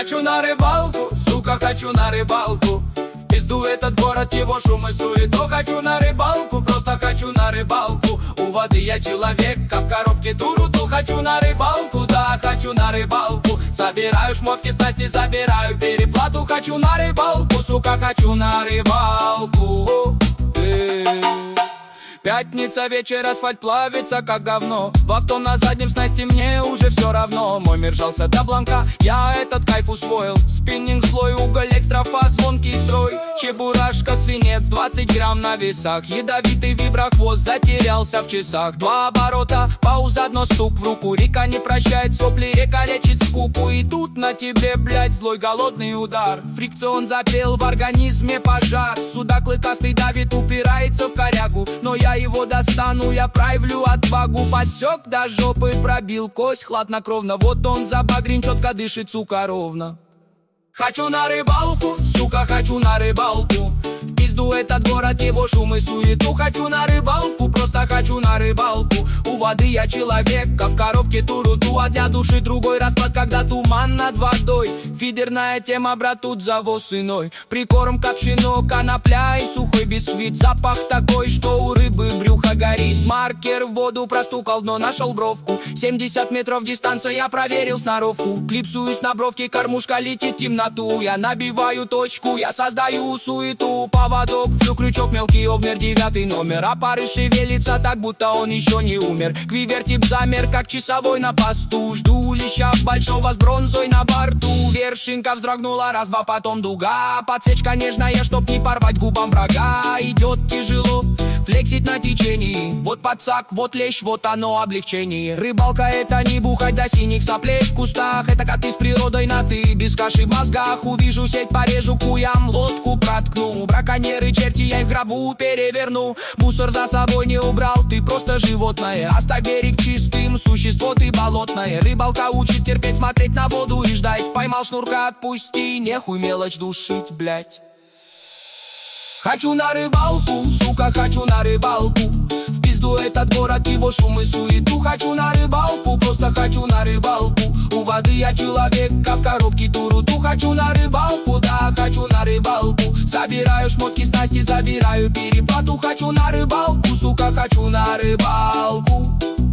Хочу на рыбалку, сука, хочу на рыбалку. В пизду этот город, его шум и суету. Хочу на рыбалку, просто хочу на рыбалку. У воды я человек, а в коробке туруту. Хочу на рыбалку, да, хочу на рыбалку. Собираю шмотки, снасти, забираю переплату. Хочу на рыбалку, сука, хочу на рыбалку. Пятница, вечер, асфальт плавится как говно. В авто на заднем снасти мне уже все равно. Мой мир жался до бланка, я этот кайф усвоил. Спиннинг, слой, уголь, экстрафаз, звонкий строй. Чебурашка, свинец, 20 грамм на весах. Ядовитый виброхвост затерялся в часах. 2 оборота, пауза, одно стук в руку. Река не прощает сопли, река лечит скуку. И тут на тебе, блядь, злой голодный удар. Фрикцион запел, в организме пожар. Судак клыкастый давит, упирается в корягу. Но я его достану, я проявлю отвагу. Подсек до жопы, пробил кость хладнокровно. Вот он забагрин, четко дышит, сука, ровно. Хочу на рыбалку, сука, хочу на рыбалку. В пизду этот город, его шум и суету. Хочу на рыбалку, просто хочу на рыбалку. У воды я человек, а в коробке туруту. А для души другой расклад, когда туман над водой. Фидерная тема, брат, тут завоз иной. Прикорм капшино, конопля и сухой бисквит. Запах такой, что у рыбы брюхо горит. Маркер в воду простукал, но нашел бровку. 70 метров дистанция, я проверил сноровку. Клипсуюсь на бровке, кормушка летит в темноту. Я набиваю точку, я создаю суету. Поводок, всю крючок, мелкий обмер, 9 номер. А пары шевелится так, будто он еще не умер. Квивертип замер, как часовой на посту. Жду леща большого с бронзой на борту. Вершинка вздрогнула, раз-два, потом дуга. Подсечка нежная, чтоб не порвать губам врага. Идет тяжело, флексит на течении. Вот подсак, вот лещ, вот оно облегчение. Рыбалка — это не бухать до синих соплей в кустах. Это коты с природой на ты, без каши в мозгах. Увижу сеть, порежу куям, лодку проткну. Браконьеры, черти, я их в гробу переверну. Мусор за собой не убрал, ты просто животное. Оставь берег чистым, существо ты болотное. Рыбалка учит терпеть, смотреть на воду и ждать. Поймал шнурка, отпусти, нехуй мелочь душить, блять. Хочу на рыбалку, сука, хочу на рыбалку. В пизду этот город, его шум и суету. Хочу на рыбалку, просто хочу на рыбалку. У воды я человек, а в коробке туруту. Хочу на рыбалку, да, хочу на рыбалку. Собираю шмотки, снасти, забираю переплату. Хочу на рыбалку, сука, хочу на рыбалку.